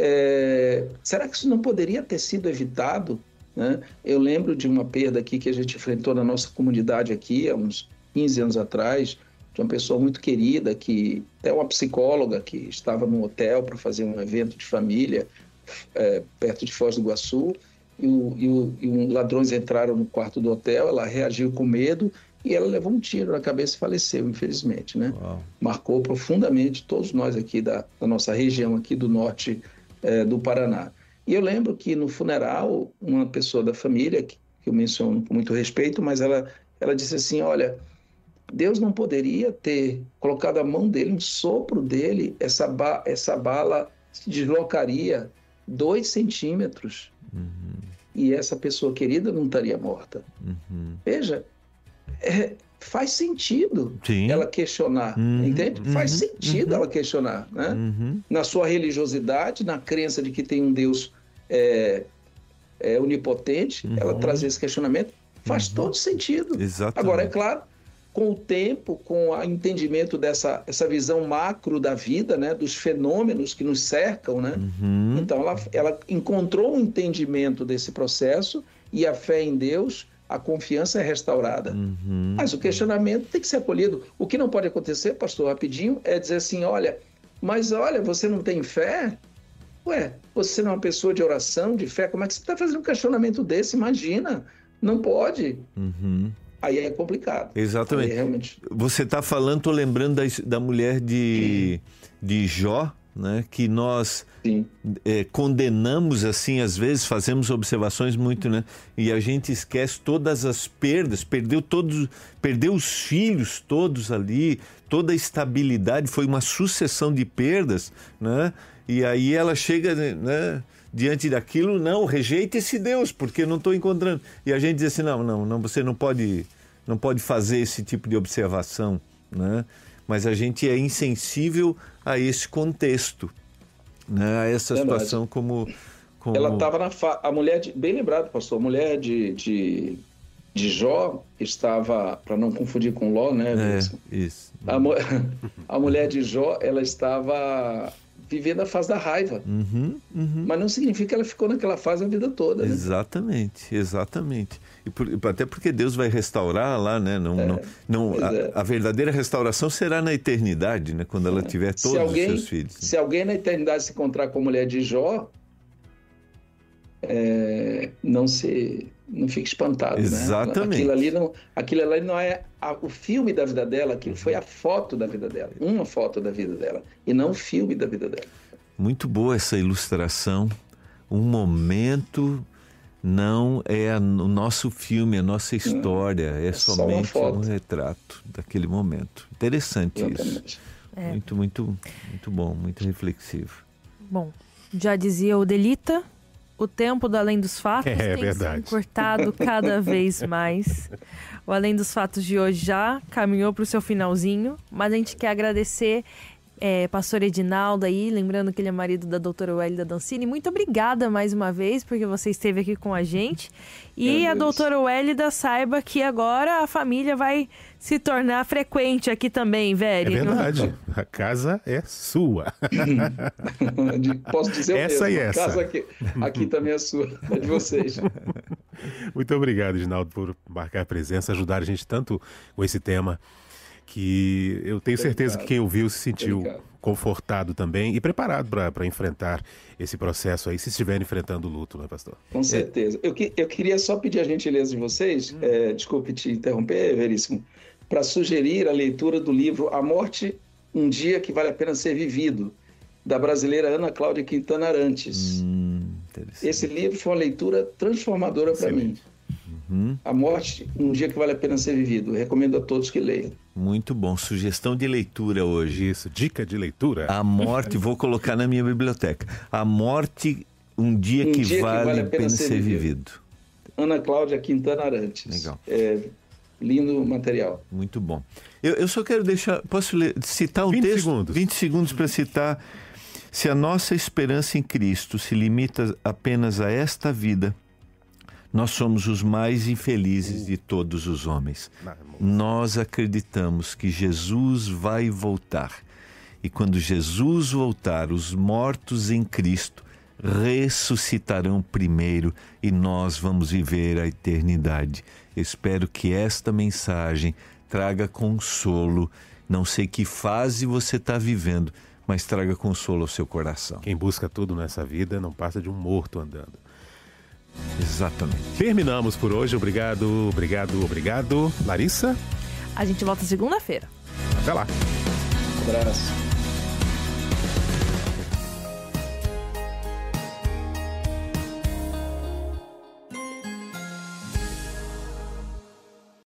é, será que isso não poderia ter sido evitado? Né? Eu lembro de uma perda aqui que a gente enfrentou na nossa comunidade aqui, há uns quinze anos atrás, de uma pessoa muito querida, que até uma psicóloga que estava num hotel para fazer um evento de família, É, perto de Foz do Iguaçu, e, o, e, o, e um, ladrões entraram no quarto do hotel, ela reagiu com medo e ela levou um tiro na cabeça e faleceu, infelizmente, né? Uau. Marcou profundamente todos nós aqui da, da nossa região aqui do norte é, do Paraná. E eu lembro que no funeral, uma pessoa da família, que, que eu menciono com muito respeito, mas ela, ela disse assim, olha, Deus não poderia ter colocado a mão dele, um sopro dele, essa, ba, essa bala se deslocaria dois centímetros uhum. e essa pessoa querida não estaria morta. Uhum. Veja, é, faz sentido Sim. ela questionar, uhum. entende? Uhum. Faz sentido uhum. ela questionar, né? Uhum. Na sua religiosidade, na crença de que tem um Deus é, é, onipotente, uhum. ela trazer esse questionamento faz uhum. todo sentido. Exatamente. Agora, é claro, com o tempo, com o entendimento dessa essa visão macro da vida, né, dos fenômenos que nos cercam, né? Uhum. Então ela, ela encontrou um entendimento desse processo e a fé em Deus, a confiança é restaurada. Uhum. Mas o questionamento tem que ser acolhido. O que não pode acontecer, pastor, rapidinho, é dizer assim, olha, mas olha, você não tem fé? Ué, você não é uma pessoa de oração, de fé, como é que você está fazendo um questionamento desse? Imagina, não pode. Uhum. Aí é complicado. Exatamente. Aí, realmente... Você está falando, estou lembrando da, da mulher de, de Jó, né? Que nós é, condenamos assim, às vezes, fazemos observações muito, né? E a gente esquece todas as perdas, perdeu todos, perdeu os filhos todos ali, toda a estabilidade, foi uma sucessão de perdas, né? E aí ela chega, né? Diante daquilo, não, rejeita esse Deus, porque eu não estou encontrando. E a gente diz assim, não, não, não, você não pode, não pode fazer esse tipo de observação, né? Mas a gente é insensível a esse contexto, né? A essa Verdade. situação como, como... Ela estava na... Fa... A mulher, de... bem lembrado, pastor, a mulher de, de, de Jó estava, para não confundir com Ló, né? É, isso. A, mu... a mulher de Jó, ela estava... vivendo a fase da raiva. Uhum, uhum. Mas não significa que ela ficou naquela fase a vida toda. Né? Exatamente, exatamente. E por, até porque Deus vai restaurar lá, né? Não, é, não, não, a, é. a verdadeira restauração será na eternidade, né? Quando ela é. tiver todos alguém, os seus filhos. Né? Se alguém na eternidade se encontrar com a mulher de Jó, é, não se... não fique espantado, exatamente. Né? Aquilo ali não, aquilo ali não é a, o filme da vida dela, aquilo foi a foto da vida dela, uma foto da vida dela, e não o filme da vida dela. Muito boa essa ilustração. Um momento não é a, o nosso filme, a nossa história, é, é somente um retrato daquele momento. Interessante exatamente. Isso. É. Muito, muito, muito bom, muito reflexivo. Bom, já dizia o Delita, o tempo do Além dos Fatos é, tem verdade. sido encurtado cada vez mais. O Além dos Fatos de hoje já caminhou para o seu finalzinho, mas a gente quer agradecer é, pastor Edinaldo aí, lembrando que ele é marido da doutora Wélida Dancini. Muito obrigada mais uma vez, porque você esteve aqui com a gente. E a doutora Wélida saiba que agora a família vai se tornar frequente aqui também, velho. É verdade. A casa é sua. Posso dizer essa o mesmo. E essa. A casa aqui, aqui também é sua, é de vocês. Muito obrigado, Edinaldo, por marcar a presença, ajudar a gente tanto com esse tema. que eu tenho certeza que quem ouviu se sentiu Obrigado. confortado também e preparado para enfrentar esse processo aí, se estiver enfrentando o luto, né, pastor? Com certeza. Eu, que, eu queria só pedir a gentileza de vocês, hum. é, desculpe te interromper, Veríssimo, para sugerir a leitura do livro A Morte, um Dia que Vale a Pena Ser Vivido, da brasileira Ana Cláudia Quintana Arantes. Hum, Esse livro foi uma leitura transformadora para mim. Uhum. A Morte, um Dia que Vale a Pena Ser Vivido. Eu recomendo a todos que leiam. Muito bom. Sugestão de leitura hoje. Isso, dica de leitura. A Morte, vou colocar na minha biblioteca. A Morte, um Dia, um que, dia vale que Vale a Pena, pena Ser, ser vivido. vivido. Ana Cláudia Quintana Arantes. Legal. É, lindo material. Muito bom. Eu, eu só quero deixar... Posso ler, citar um vinte texto? Segundos. vinte segundos para citar. Se a nossa esperança em Cristo se limita apenas a esta vida, nós somos os mais infelizes de todos os homens. Nós acreditamos que Jesus vai voltar. E quando Jesus voltar, os mortos em Cristo ressuscitarão primeiro e nós vamos viver a eternidade. Espero que esta mensagem traga consolo. Não sei que fase você está vivendo, mas traga consolo ao seu coração. Quem busca tudo nessa vida não passa de um morto andando. Exatamente. Terminamos por hoje. Obrigado, obrigado, obrigado. Larissa? A gente volta segunda-feira. Até lá. Um abraço.